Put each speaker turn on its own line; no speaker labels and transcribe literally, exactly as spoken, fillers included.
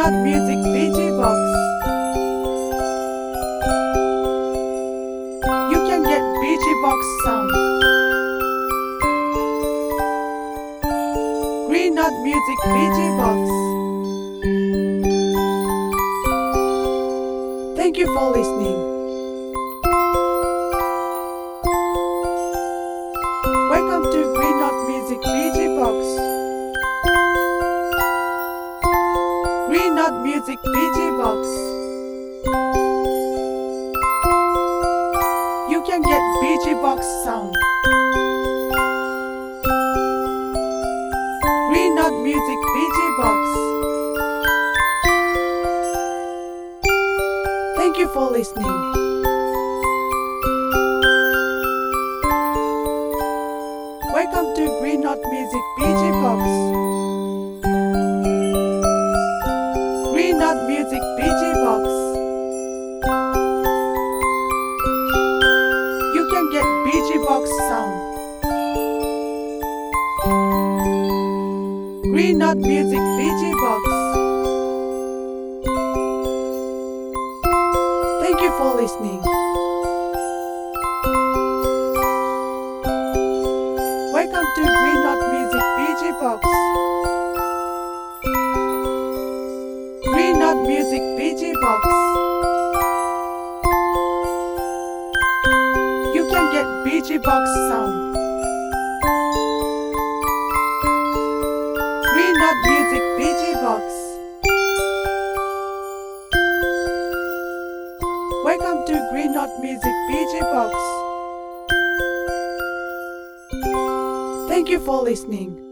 Not Music D J Box. You can get B J Box sound. Green Knot Music B J Box. Thank you for listening. Welcome to Green Knot Music B J Box. Green Knot Music B J Box. You can get B J Box sound. Green Knot Music B J Box. Thank you for listening. Welcome to Green Knot Music B J Box. Green Knot Music B J Box. You can get B J Box sound. Green Knot Music B J Box. Thank you for listening. Welcome to Green Knot Music B J Box. Green Knot Music B J Box. You can get B J Box sound. Green Knot Music B J Box. Welcome to Green Knot Music B J Box. Thank you for listening.